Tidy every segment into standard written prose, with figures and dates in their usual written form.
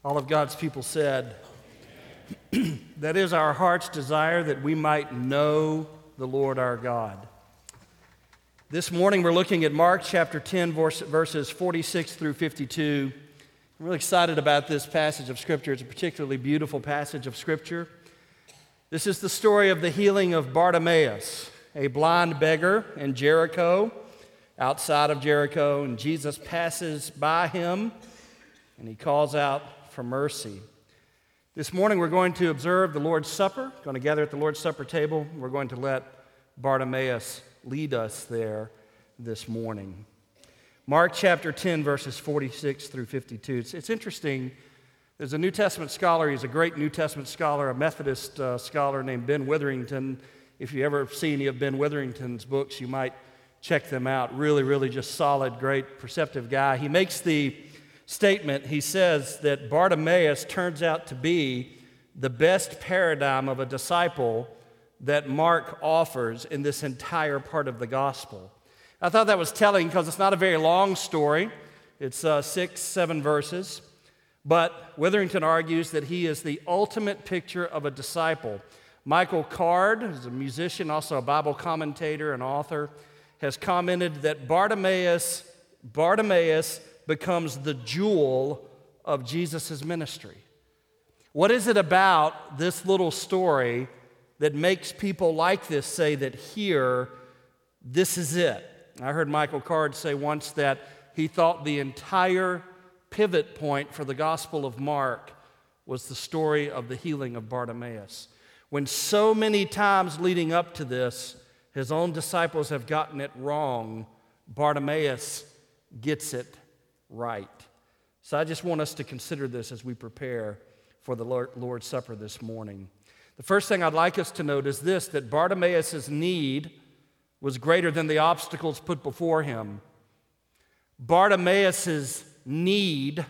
All of God's people said, that is our heart's desire, that we might know the Lord our God. This morning we're looking at Mark chapter 10, verses 46 through 52. I'm really excited about this passage of Scripture. It's a particularly beautiful passage of Scripture. This is the story of the healing of Bartimaeus, a blind beggar in Jericho, outside of Jericho, and Jesus passes by him, and he calls out for mercy. This morning we're going to observe the Lord's Supper, going to gather at the Lord's Supper table. We're going to let Bartimaeus lead us there this morning. Mark chapter 10, verses 46 through 52. It's interesting. There's a New Testament scholar. He's a great New Testament scholar, a Methodist scholar named Ben Witherington. If you ever see any of Ben Witherington's books, you might check them out. Really just solid, great, perceptive guy. He makes the statement, he says that Bartimaeus turns out to be the best paradigm of a disciple that Mark offers in this entire part of the gospel. I thought that was telling because it's not a very long story. It's 6-7 verses. But Witherington argues that he is the ultimate picture of a disciple. Michael Card, who's a musician, also a Bible commentator and author, has commented that Bartimaeus becomes the jewel of Jesus' ministry. What is it about this little story that makes people like this say that here, this is it? I heard Michael Card say once that he thought the entire pivot point for the Gospel of Mark was the story of the healing of Bartimaeus. When so many times leading up to this, his own disciples have gotten it wrong, Bartimaeus gets it right. So I just want us to consider this as we prepare for the Lord's Supper this morning. The first thing I'd like us to note is this, that Bartimaeus' need was greater than the obstacles put before him. Bartimaeus' need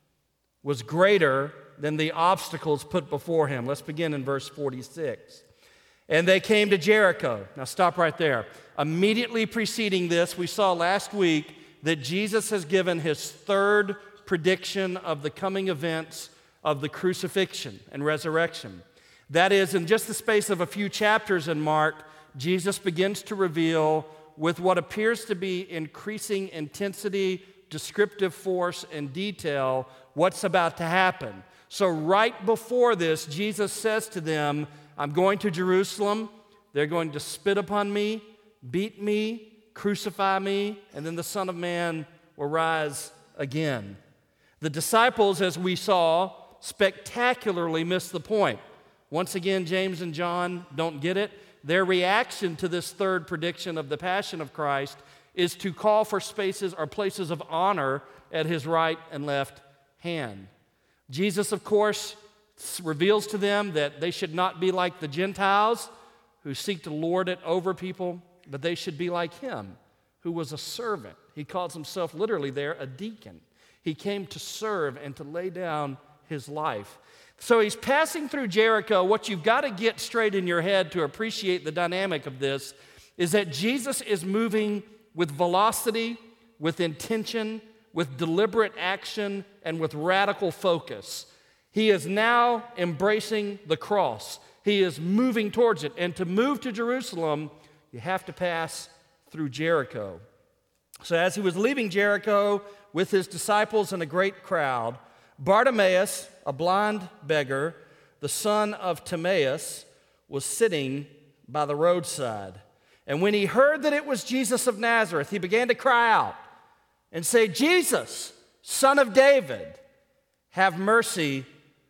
was greater than the obstacles put before him. Let's begin in verse 46. And they came to Jericho. Now stop right there. Immediately preceding this, we saw last week that Jesus has given his third prediction of the coming events of the crucifixion and resurrection. That is, in just the space of a few chapters in Mark, Jesus begins to reveal with what appears to be increasing intensity, descriptive force, and detail what's about to happen. So right before this, Jesus says to them, I'm going to Jerusalem. They're going to spit upon me, beat me, crucify me, and then the Son of Man will rise again. The disciples, as we saw, spectacularly miss the point. Once again, James and John don't get it. Their reaction to this third prediction of the Passion of Christ is to call for spaces or places of honor at his right and left hand. Jesus, of course, reveals to them that they should not be like the Gentiles who seek to lord it over people, but they should be like him, who was a servant. He calls himself literally there a deacon. He came to serve and to lay down his life. So he's passing through Jericho. What you've got to get straight in your head to appreciate the dynamic of this is that Jesus is moving with velocity, with intention, with deliberate action, and with radical focus. He is now embracing the cross. He is moving towards it. And to move to Jerusalem, you have to pass through Jericho. So as he was leaving Jericho with his disciples and a great crowd, Bartimaeus, a blind beggar, the son of Timaeus, was sitting by the roadside. And when he heard that it was Jesus of Nazareth, he began to cry out and say, Jesus, Son of David, have mercy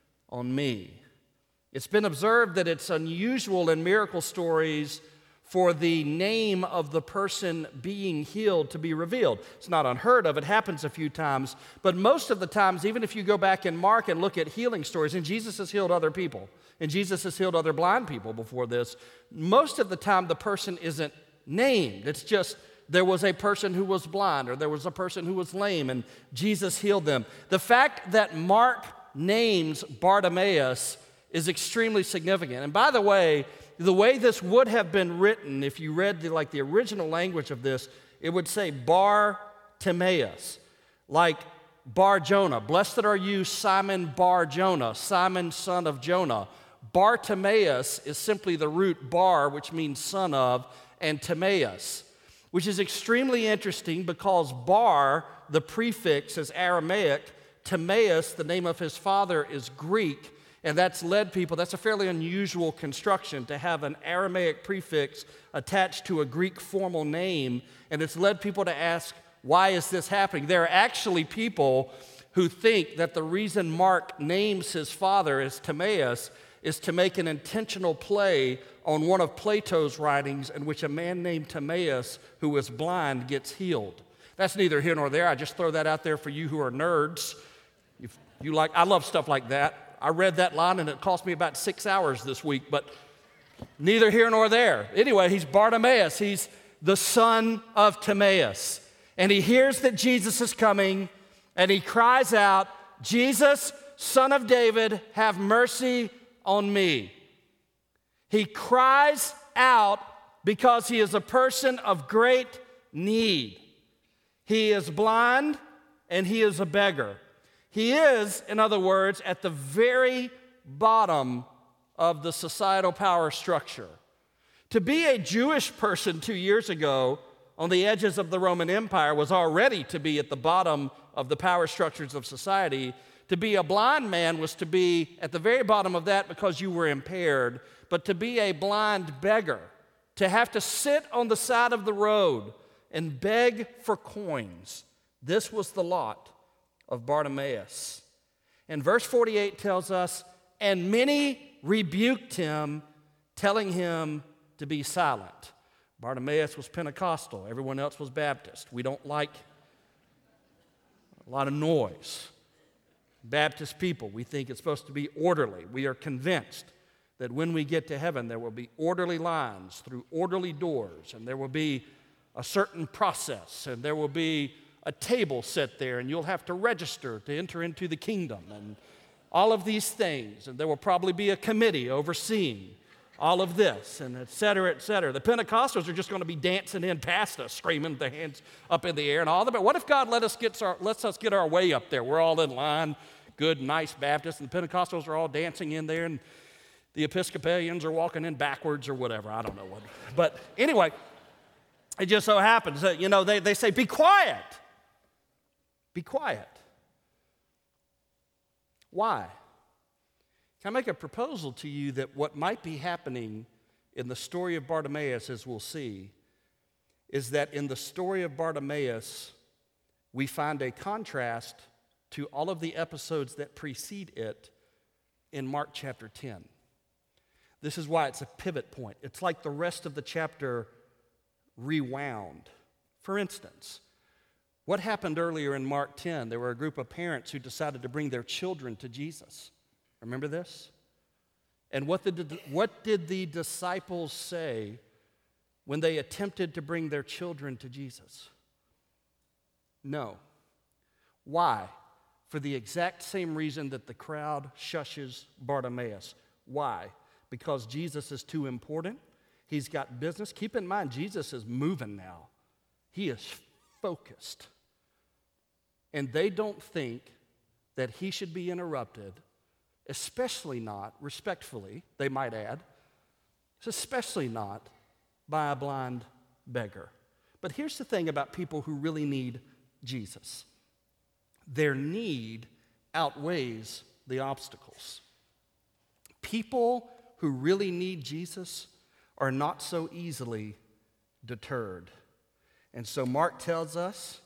on me. It's been observed that it's unusual in miracle stories for the name of the person being healed to be revealed. It's not unheard of. It happens a few times. But most of the times, even if you go back in Mark and look at healing stories, and Jesus has healed other people, and Jesus has healed other blind people before this, most of the time the person isn't named. It's just there was a person who was blind or there was a person who was lame, and Jesus healed them. The fact that Mark names Bartimaeus is extremely significant. And by the way this would have been written, if you read the original language of this, it would say Bar Timaeus, like Bar Jonah. Blessed are you, Simon Bar Jonah, Simon son of Jonah. Bartimaeus is simply the root bar, which means son of, and Timaeus, which is extremely interesting because bar, the prefix, is Aramaic. Timaeus, the name of his father, is Greek. And that's led people, that's a fairly unusual construction to have an Aramaic prefix attached to a Greek formal name. And it's led people to ask, why is this happening? There are actually people who think that the reason Mark names his father as Timaeus is to make an intentional play on one of Plato's writings in which a man named Timaeus who was blind gets healed. That's neither here nor there. I just throw that out there for you who are nerds. If you like, I love stuff like that. I read that line and it cost me about 6 hours this week, but neither here nor there. Anyway, he's Bartimaeus. He's the son of Timaeus. And he hears that Jesus is coming and he cries out, Jesus, son of David, have mercy on me. He cries out because he is a person of great need. He is blind and he is a beggar. He is, in other words, at the very bottom of the societal power structure. To be a Jewish person 2 years ago on the edges of the Roman Empire was already to be at the bottom of the power structures of society. To be a blind man was to be at the very bottom of that because you were impaired. But to be a blind beggar, to have to sit on the side of the road and beg for coins, this was the lot of Bartimaeus. And verse 48 tells us, and many rebuked him, telling him to be silent. Bartimaeus was Pentecostal. Everyone else was Baptist. We don't like a lot of noise. Baptist people, we think it's supposed to be orderly. We are convinced that when we get to heaven, there will be orderly lines through orderly doors, and there will be a certain process, and there will be a table set there, and you'll have to register to enter into the kingdom, and all of these things. And there will probably be a committee overseeing all of this, and et cetera, et cetera. The Pentecostals are just going to be dancing in past us, screaming with their hands up in the air and all that. But what if God lets us get our way up there? We're all in line, good, nice Baptists, and the Pentecostals are all dancing in there, and the Episcopalians are walking in backwards or whatever. I don't know what. But anyway, it just so happens that, they say, be quiet. Be quiet. Why? Can I make a proposal to you that what might be happening in the story of Bartimaeus, as we'll see, is that in the story of Bartimaeus, we find a contrast to all of the episodes that precede it in Mark chapter 10. This is why it's a pivot point. It's like the rest of the chapter rewound. For instance, what happened earlier in Mark 10? There were a group of parents who decided to bring their children to Jesus. Remember this? And what did the disciples say when they attempted to bring their children to Jesus? No. Why? For the exact same reason that the crowd shushes Bartimaeus. Why? Because Jesus is too important. He's got business. Keep in mind, Jesus is moving now. He is focused. And they don't think that he should be interrupted, especially not, respectfully, they might add, especially not by a blind beggar. But here's the thing about people who really need Jesus. Their need outweighs the obstacles. People who really need Jesus are not so easily deterred. And so Mark tells us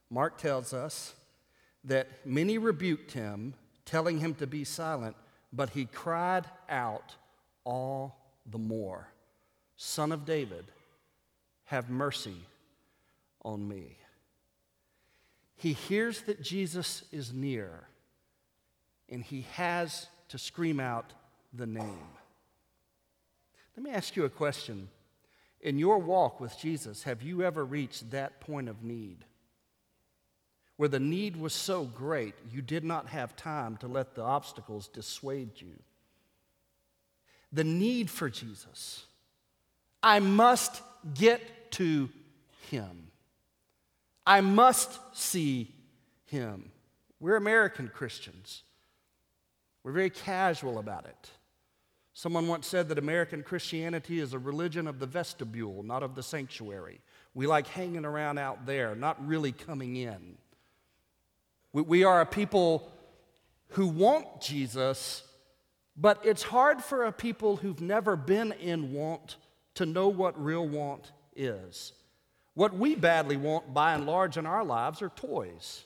that many rebuked him, telling him to be silent, but he cried out all the more, Son of David, have mercy on me. He hears that Jesus is near, and he has to scream out the name. Let me ask you a question. In your walk with Jesus, have you ever reached that point of need, where the need was so great you did not have time to let the obstacles dissuade you? The need for Jesus. I must get to him. I must see him. We're American Christians. We're very casual about it. Someone once said that American Christianity is a religion of the vestibule, not of the sanctuary. We like hanging around out there, not really coming in. We are a people who want Jesus, but it's hard for a people who've never been in want to know what real want is. What we badly want, by and large, in our lives are toys.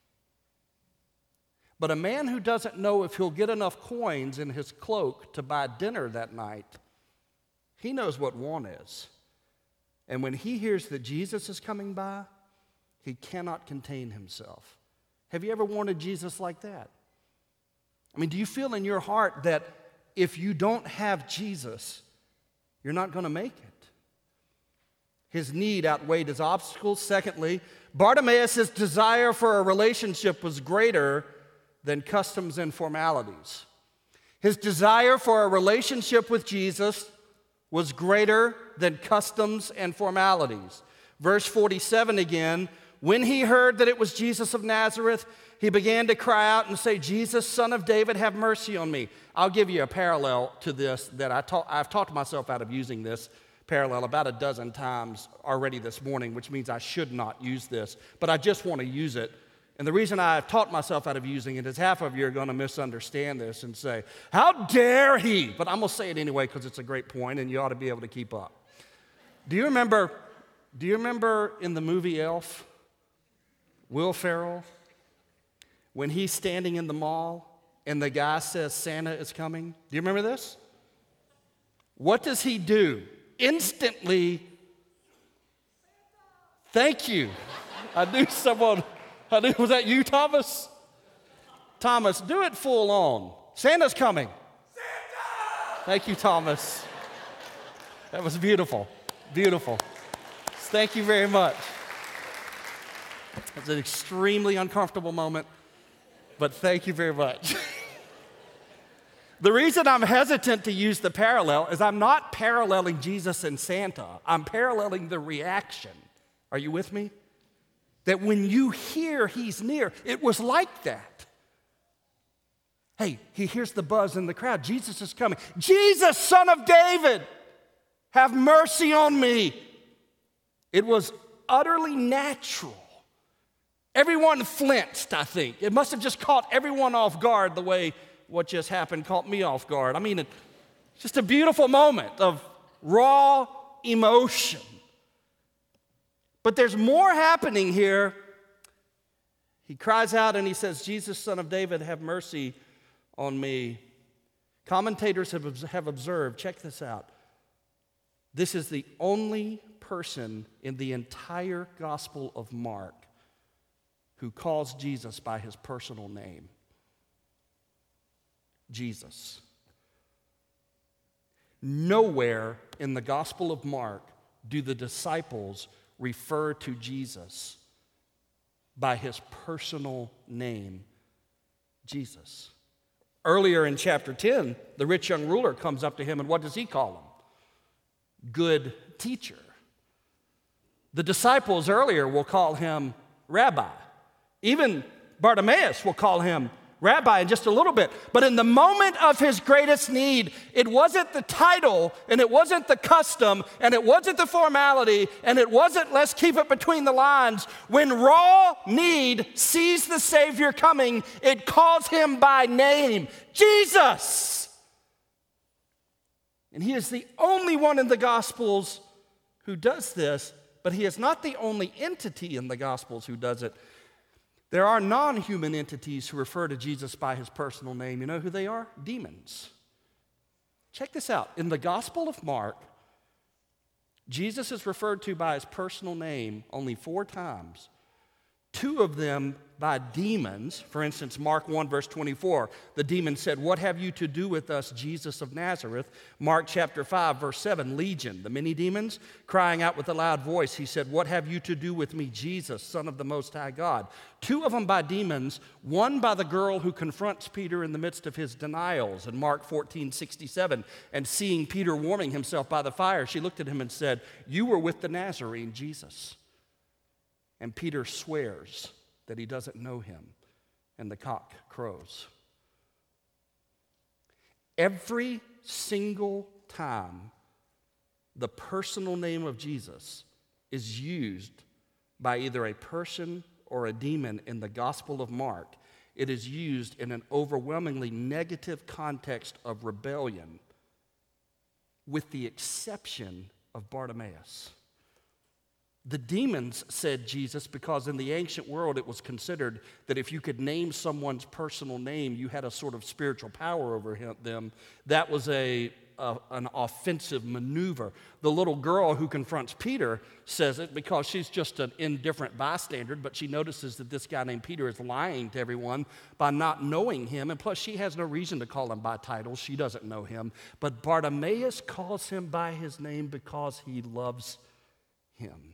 But a man who doesn't know if he'll get enough coins in his cloak to buy dinner that night, he knows what want is. And when he hears that Jesus is coming by, he cannot contain himself. Have you ever wanted Jesus like that? I mean, do you feel in your heart that if you don't have Jesus, you're not going to make it? His need outweighed his obstacles. Secondly, Bartimaeus' desire for a relationship was greater than customs and formalities. His desire for a relationship with Jesus was greater than customs and formalities. Verse 47 again, when he heard that it was Jesus of Nazareth, he began to cry out and say, Jesus, Son of David, have mercy on me. I'll give you a parallel to this that I've talked myself out of using this parallel about a dozen times already this morning, which means I should not use this, but I just want to use it. And the reason I've taught myself out of using it is half of you are going to misunderstand this and say, how dare he? But I'm going to say it anyway because it's a great point and you ought to be able to keep up. Do you remember in the movie Elf, Will Ferrell, when he's standing in the mall and the guy says Santa is coming? Do you remember this? What does he do? Instantly, thank you. Was that you, Thomas? Thomas, do it full on. Santa's coming. Santa! Thank you, Thomas. That was beautiful. Beautiful. Thank you very much. It's an extremely uncomfortable moment, but thank you very much. The reason I'm hesitant to use the parallel is I'm not paralleling Jesus and Santa. I'm paralleling the reaction. Are you with me? That when you hear he's near, it was like that. Hey, he hears the buzz in the crowd. Jesus is coming. Jesus, Son of David, have mercy on me. It was utterly natural. Everyone flinched, I think. It must have just caught everyone off guard the way what just happened caught me off guard. I mean, it's just a beautiful moment of raw emotion. But there's more happening here. He cries out and he says, Jesus, Son of David, have mercy on me. Commentators have observed, check this out. This is the only person in the entire Gospel of Mark who calls Jesus by his personal name. Jesus. Nowhere in the Gospel of Mark do the disciples refer to Jesus by his personal name, Jesus. Earlier in chapter 10, the rich young ruler comes up to him, and what does he call him? Good teacher. The disciples earlier will call him Rabbi. Even Bartimaeus will call him Rabbi in just a little bit. But in the moment of his greatest need, it wasn't the title, and it wasn't the custom, and it wasn't the formality, and it wasn't let's keep it between the lines. When raw need sees the Savior coming, it calls him by name, Jesus. And he is the only one in the Gospels who does this, but he is not the only entity in the Gospels who does it. There are non-human entities who refer to Jesus by his personal name. You know who they are? Demons. Check this out. In the Gospel of Mark, Jesus is referred to by his personal name only 4 times. 2 of them by demons. For instance, Mark 1, verse 24, the demon said, "What have you to do with us, Jesus of Nazareth?" Mark chapter 5, verse 7, Legion, the many demons, crying out with a loud voice, he said, "What have you to do with me, Jesus, Son of the Most High God?" 2 of them by demons, 1 by the girl who confronts Peter in the midst of his denials. In Mark 14:67, and seeing Peter warming himself by the fire, she looked at him and said, "You were with the Nazarene, Jesus." And Peter swears that he doesn't know him. and the cock crows. Every single time the personal name of Jesus is used by either a person or a demon in the Gospel of Mark, it is used in an overwhelmingly negative context of rebellion, with the exception of Bartimaeus. The demons said Jesus because in the ancient world it was considered that if you could name someone's personal name, you had a sort of spiritual power over them. That was an offensive maneuver. The little girl who confronts Peter says it because she's just an indifferent bystander, but she notices that this guy named Peter is lying to everyone by not knowing him, and plus she has no reason to call him by title. She doesn't know him. But Bartimaeus calls him by his name because he loves him.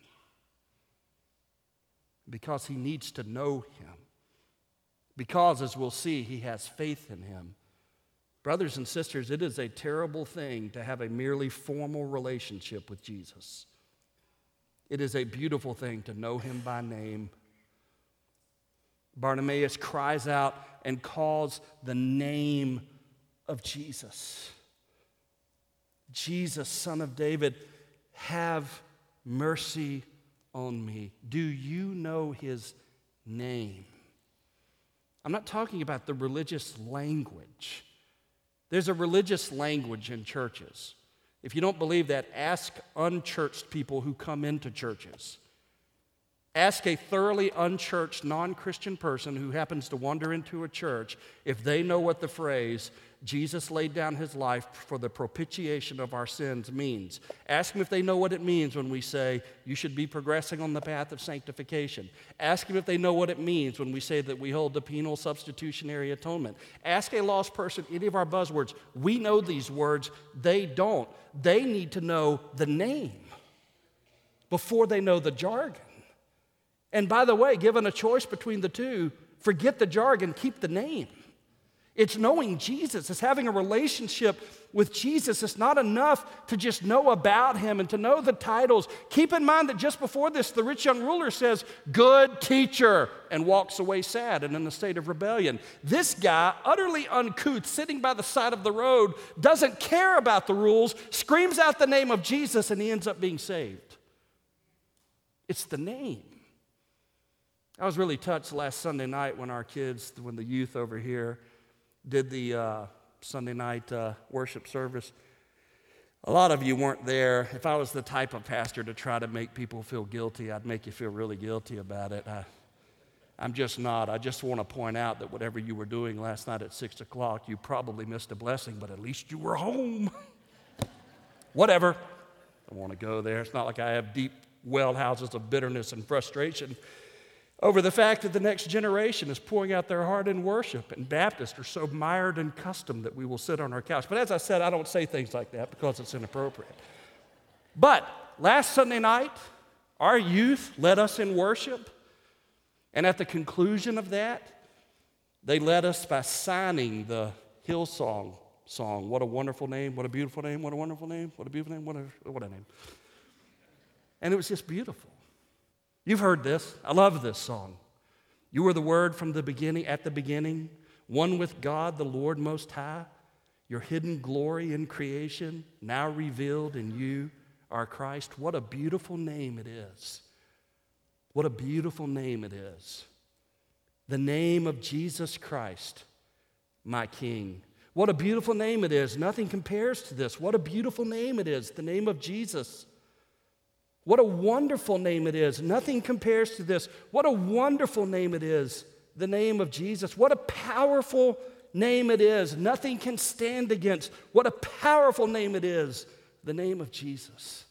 Because he needs to know him. Because, as we'll see, he has faith in him. Brothers and sisters, it is a terrible thing to have a merely formal relationship with Jesus. It is a beautiful thing to know him by name. Bartimaeus cries out and calls the name of Jesus. Jesus, Son of David, have mercy on me. Do you know his name? I'm not talking about the religious language. There's a religious language in churches. If you don't believe that, ask unchurched people who come into churches. Ask a thoroughly unchurched, non-Christian person who happens to wander into a church if they know what the phrase, Jesus laid down his life for the propitiation of our sins means. Ask them if they know what it means when we say you should be progressing on the path of sanctification. Ask them if they know what it means when we say that we hold the penal substitutionary atonement. Ask a lost person any of our buzzwords. We know these words. They don't. They need to know the name before they know the jargon. And by the way, given a choice between the two, forget the jargon, keep the name. It's knowing Jesus. It's having a relationship with Jesus. It's not enough to just know about him and to know the titles. Keep in mind that just before this, the rich young ruler says, "Good teacher," and walks away sad and in a state of rebellion. This guy, utterly uncouth, sitting by the side of the road, doesn't care about the rules, screams out the name of Jesus, and he ends up being saved. It's the name. I was really touched last Sunday night when when the youth over here did the Sunday night worship service. A lot of you weren't there. If I was the type of pastor to try to make people feel guilty, I'd make you feel really guilty about it. I'm just not. I just want to point out that whatever you were doing last night at 6 o'clock, you probably missed a blessing, but at least you were home. Whatever. I don't want to go there. It's not like I have deep well houses of bitterness and frustration over the fact that the next generation is pouring out their heart in worship, and Baptists are so mired in custom that we will sit on our couch. But as I said, I don't say things like that because it's inappropriate. But last Sunday night, our youth led us in worship, and at the conclusion of that, they led us by signing the Hillsong song, "What a Wonderful Name, What a Beautiful Name, What a Wonderful Name, What a Beautiful Name, what a name." And it was just beautiful. You've heard this. I love this song. You were the Word from the beginning, at the beginning, one with God, the Lord Most High. Your hidden glory in creation, now revealed in you, our Christ. What a beautiful name it is. What a beautiful name it is. The name of Jesus Christ, my King. What a beautiful name it is. Nothing compares to this. What a beautiful name it is, the name of Jesus. What a wonderful name it is. Nothing compares to this. What a wonderful name it is, the name of Jesus. What a powerful name it is. Nothing can stand against. What a powerful name it is, the name of Jesus.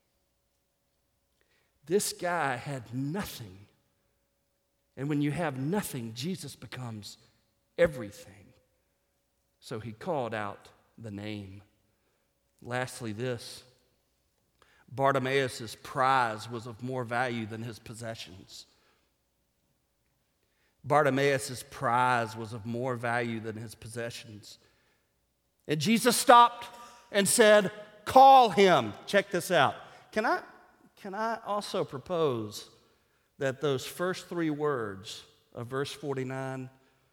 This guy had nothing. And when you have nothing, Jesus becomes everything. So he called out the name. Lastly, this. Bartimaeus' prize was of more value than his possessions. Bartimaeus' prize was of more value than his possessions. And Jesus stopped and said, "Call him." Check this out. Can I also propose that those first three words of verse 49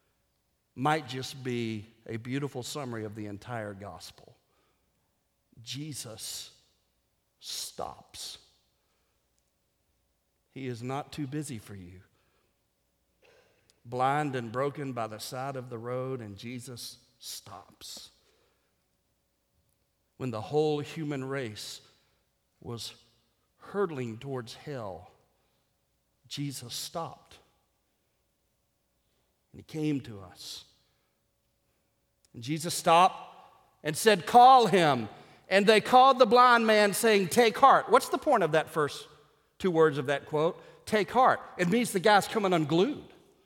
might just be a beautiful summary of the entire gospel. Jesus stops. He is not too busy for you. Blind and broken by the side of the road, and Jesus stops. When the whole human race was hurtling towards hell, Jesus stopped. And he came to us. And Jesus stopped and said, "Call him." And they called the blind man, saying, "Take heart." What's the point of that first two words of that quote? Take heart. It means the guy's coming unglued.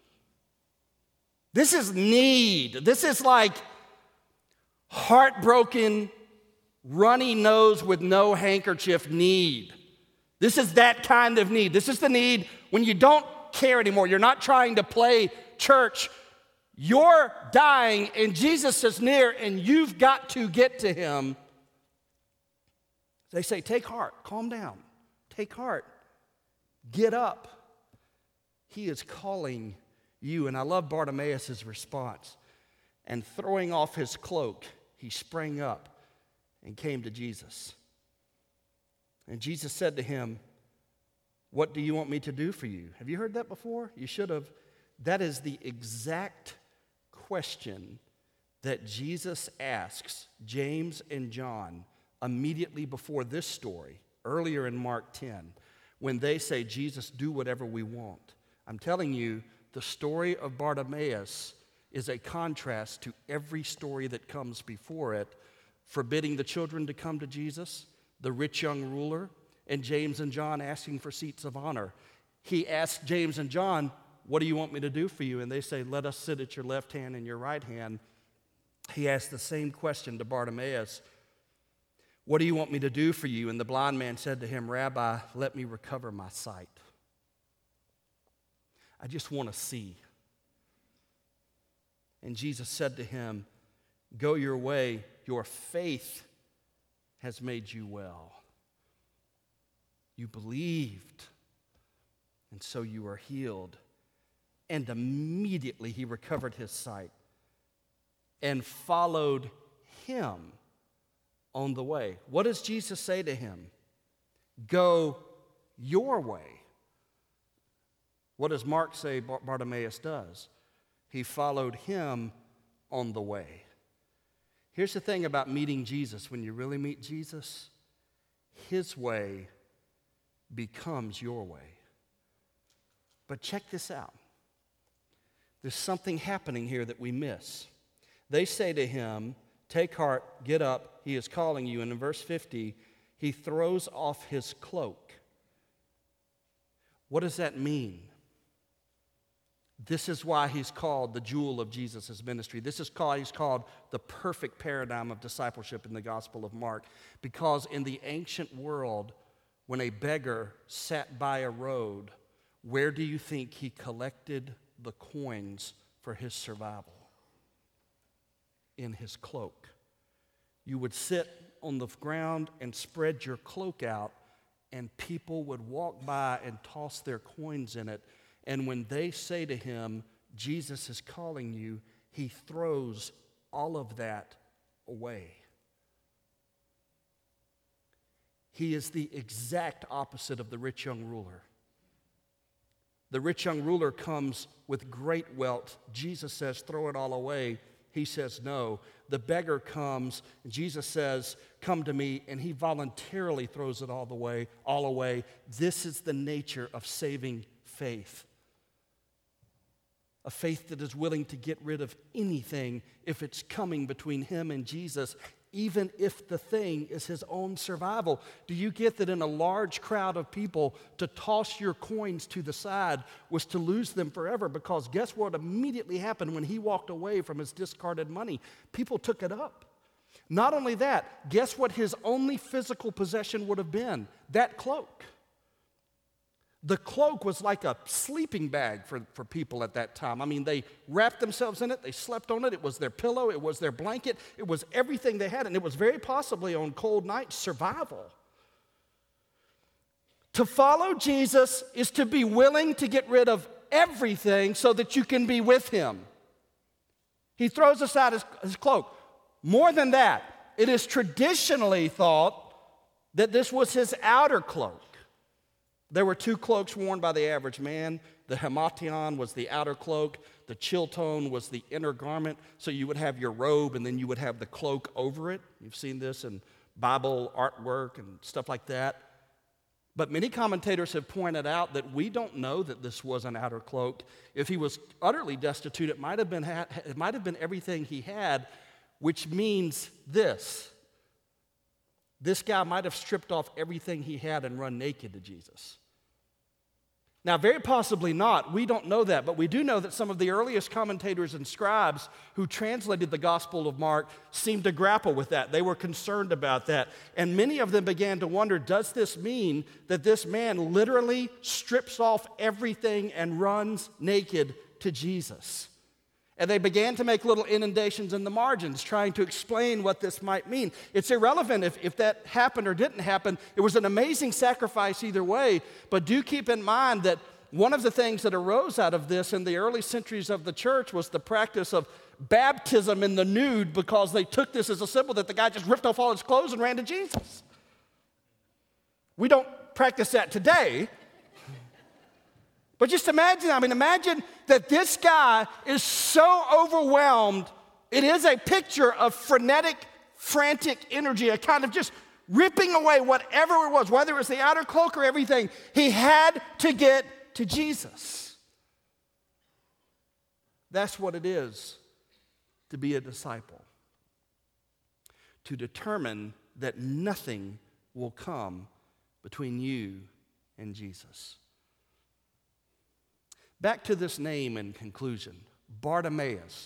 This is need. This is like heartbroken, runny nose with no handkerchief need. This is that kind of need. This is the need when you don't care anymore. You're not trying to play church. You're dying and Jesus is near and you've got to get to him. They say, take heart, calm down, take heart, get up. He is calling you. And I love Bartimaeus' response. And throwing off his cloak, he sprang up and came to Jesus. And Jesus said to him, "What do you want me to do for you?" Have you heard that before? You should have. That is the exact question that Jesus asks James and John immediately before this story, earlier in Mark 10, when they say, "Jesus, do whatever we want." I'm telling you, the story of Bartimaeus is a contrast to every story that comes before it, forbidding the children to come to Jesus, the rich young ruler, and James and John asking for seats of honor. He asked James and John, "What do you want me to do for you?" And they say, "Let us sit at your left hand and your right hand." He asked the same question to Bartimaeus, "What do you want me to do for you?" And the blind man said to him, "Rabbi, let me recover my sight. I just want to see." And Jesus said to him, "Go your way, your faith has made you well. You believed, and so you are healed." And immediately he recovered his sight and followed him on the way. What does Jesus say to him? Go your way. What does Mark say Bartimaeus does? He followed him on the way. Here's the thing about meeting Jesus. When you really meet Jesus, his way becomes your way. But check this out. There's something happening here that we miss. They say to him, "Take heart, get up, he is calling you." And in verse 50, he throws off his cloak. What does that mean? This is why he's called the jewel of Jesus' ministry. This is why he's called the perfect paradigm of discipleship in the Gospel of Mark. Because in the ancient world, when a beggar sat by a road, where do you think he collected the coins for his survival? In his cloak. You would sit on the ground and spread your cloak out, and people would walk by and toss their coins in it. And when they say to him, "Jesus is calling you," he throws all of that away. He is the exact opposite of the rich young ruler. The rich young ruler comes with great wealth. Jesus says, "Throw it all away." He says, "No." The beggar comes, and Jesus says, "Come to me," and he voluntarily throws it all away. This is the nature of saving faith. A faith that is willing to get rid of anything if it's coming between him and Jesus, even if the thing is his own survival. Do you get that in a large crowd of people, to toss your coins to the side was to lose them forever? Because guess what immediately happened when he walked away from his discarded money? People took it up. Not only that, guess what his only physical possession would have been? That cloak. The cloak was like a sleeping bag for people at that time. I mean, they wrapped themselves in it, they slept on it, it was their pillow, it was their blanket, it was everything they had, and it was very possibly on cold nights survival. To follow Jesus is to be willing to get rid of everything so that you can be with him. He throws aside his cloak. More than that, it is traditionally thought that this was his outer cloak. There were two cloaks worn by the average man. The hemation was the outer cloak. The chilton was the inner garment. So you would have your robe and then you would have the cloak over it. You've seen this in Bible artwork and stuff like that. But many commentators have pointed out that we don't know that this was an outer cloak. If he was utterly destitute, it might have been everything he had, which means this. This guy might have stripped off everything he had and run naked to Jesus. Now, very possibly not. We don't know that, but we do know that some of the earliest commentators and scribes who translated the Gospel of Mark seemed to grapple with that. They were concerned about that. And many of them began to wonder, does this mean that this man literally strips off everything and runs naked to Jesus? And they began to make little indentations in the margins, trying to explain what this might mean. It's irrelevant if that happened or didn't happen. It was an amazing sacrifice either way, but do keep in mind that one of the things that arose out of this in the early centuries of the church was the practice of baptism in the nude, because they took this as a symbol that the guy just ripped off all his clothes and ran to Jesus. We don't practice that today. But just imagine that this guy is so overwhelmed. It is a picture of frenetic, frantic energy, a kind of just ripping away whatever it was, whether it was the outer cloak or everything. He had to get to Jesus. That's what it is to be a disciple. To determine that nothing will come between you and Jesus. Back to this name in conclusion, Bartimaeus,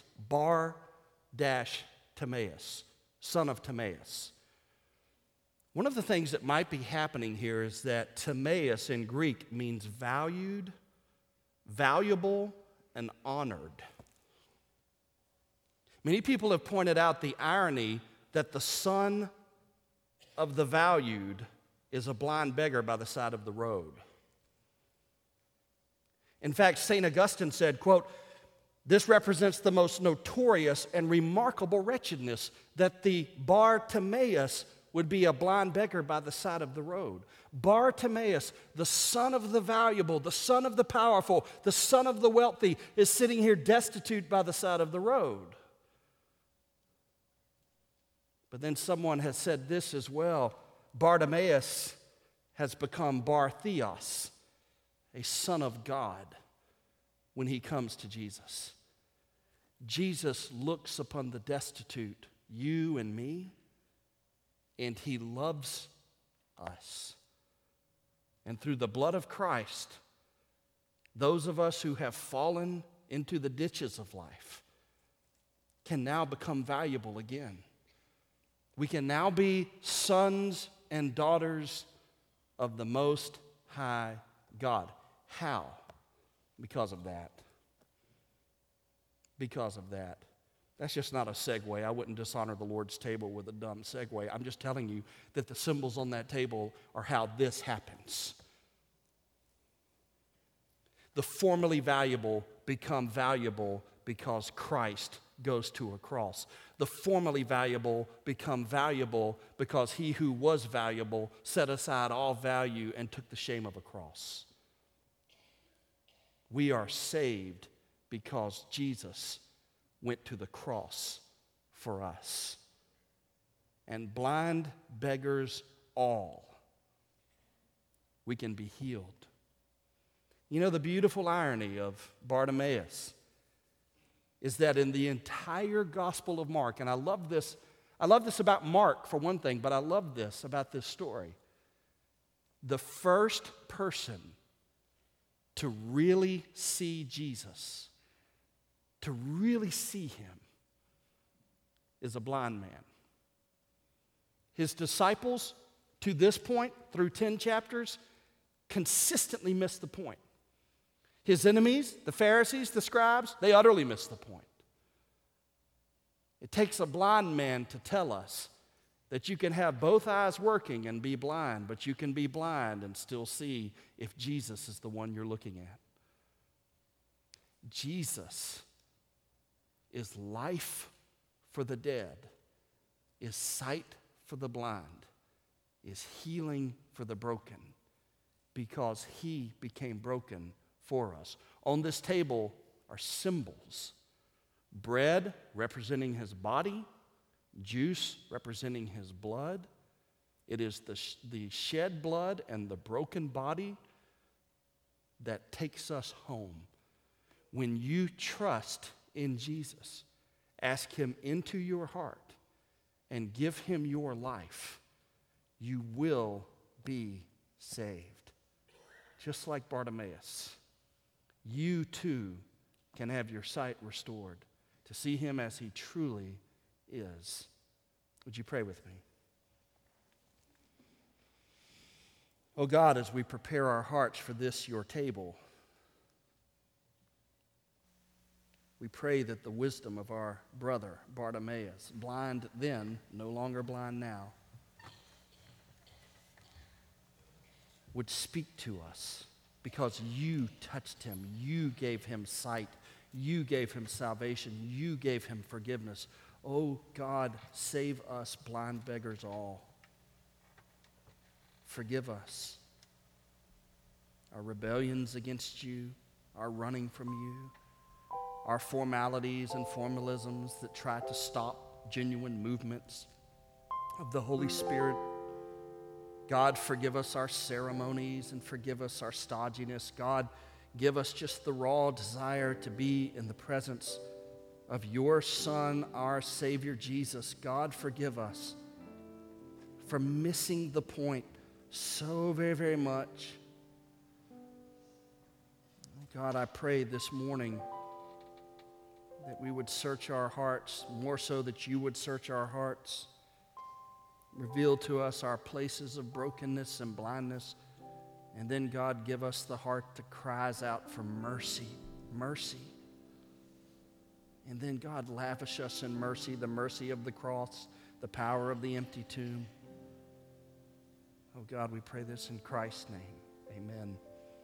Bar-Timaeus, son of Timaeus. One of the things that might be happening here is that Timaeus in Greek means valued, valuable, and honored. Many people have pointed out the irony that the son of the valued is a blind beggar by the side of the road. In fact, St. Augustine said, quote, "This represents the most notorious and remarkable wretchedness, that the Bartimaeus would be a blind beggar by the side of the road." Bartimaeus, the son of the valuable, the son of the powerful, the son of the wealthy, is sitting here destitute by the side of the road. But then someone has said this as well. Bartimaeus has become Bar-Theos, a son of God, when he comes to Jesus. Jesus looks upon the destitute, you and me, and he loves us. And through the blood of Christ, those of us who have fallen into the ditches of life can now become valuable again. We can now be sons and daughters of the Most High God. How? Because of that. Because of that. That's just not a segue. I wouldn't dishonor the Lord's table with a dumb segue. I'm just telling you that the symbols on that table are how this happens. The formerly valuable become valuable because Christ goes to a cross. The formerly valuable become valuable because he who was valuable set aside all value and took the shame of a cross. We are saved because Jesus went to the cross for us. And blind beggars all, we can be healed. You know, the beautiful irony of Bartimaeus is that in the entire Gospel of Mark, and I love this about Mark for one thing, but I love this about this story. The first person to really see Jesus, to really see him, is a blind man. His disciples, to this point, through 10 chapters, consistently miss the point. His enemies, the Pharisees, the scribes, they utterly miss the point. It takes a blind man to tell us that you can have both eyes working and be blind, but you can be blind and still see if Jesus is the one you're looking at. Jesus is life for the dead, is sight for the blind, is healing for the broken, because he became broken for us. On this table are symbols. Bread representing his body, juice representing his blood. It is the shed blood and the broken body that takes us home. When you trust in Jesus, ask him into your heart and give him your life, you will be saved. Just like Bartimaeus, you too can have your sight restored to see him as he truly is. Would you pray with me? Oh God, as we prepare our hearts for this, your table, we pray that the wisdom of our brother Bartimaeus, blind then, no longer blind now, would speak to us, because you touched him, you gave him sight, you gave him salvation, you gave him forgiveness. Oh God, save us blind beggars all. Forgive us our rebellions against you, our running from you, our formalities and formalisms that try to stop genuine movements of the Holy Spirit. God, forgive us our ceremonies and forgive us our stodginess. God, give us just the raw desire to be in the presence of your Son, our Savior, Jesus. God, forgive us for missing the point so very, very much. God, I pray this morning that we would search our hearts, more so that you would search our hearts. Reveal to us our places of brokenness and blindness. And then, God, give us the heart that cries out for mercy, mercy. And then, God, lavish us in mercy, the mercy of the cross, the power of the empty tomb. Oh, God, we pray this in Christ's name. Amen.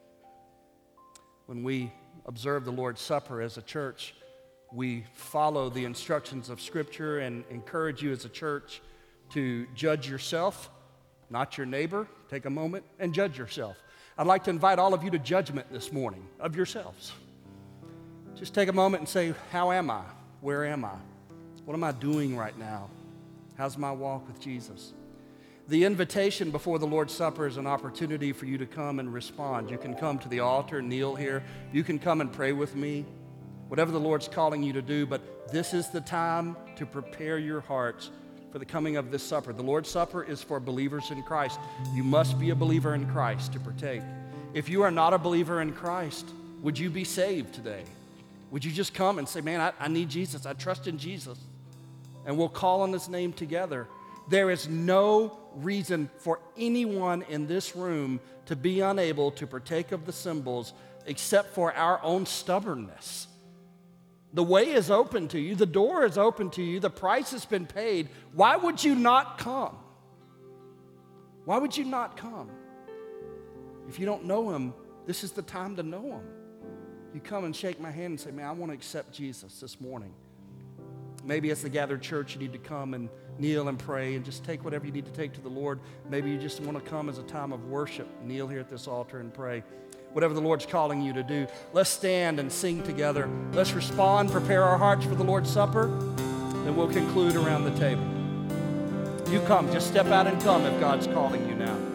When we observe the Lord's Supper as a church, we follow the instructions of Scripture and encourage you as a church to judge yourself, not your neighbor. Take a moment and judge yourself. I'd like to invite all of you to judgment this morning of yourselves. Just take a moment and say, how am I? Where am I? What am I doing right now? How's my walk with Jesus? The invitation before the Lord's Supper is an opportunity for you to come and respond. You can come to the altar, kneel here. You can come and pray with me. Whatever the Lord's calling you to do, but this is the time to prepare your hearts for the coming of this supper. The Lord's Supper is for believers in Christ. You must be a believer in Christ to partake. If you are not a believer in Christ, would you be saved today? Would you just come and say, man, I need Jesus. I trust in Jesus. And we'll call on his name together. There is no reason for anyone in this room to be unable to partake of the symbols except for our own stubbornness. The way is open to you. The door is open to you. The price has been paid. Why would you not come? Why would you not come? If you don't know him, this is the time to know him. You come and shake my hand and say, man, I want to accept Jesus this morning. Maybe as the gathered church, you need to come and kneel and pray and just take whatever you need to take to the Lord. Maybe you just want to come as a time of worship, kneel here at this altar and pray. Whatever the Lord's calling you to do, let's stand and sing together. Let's respond, prepare our hearts for the Lord's Supper, then we'll conclude around the table. You come, just step out and come if God's calling you now.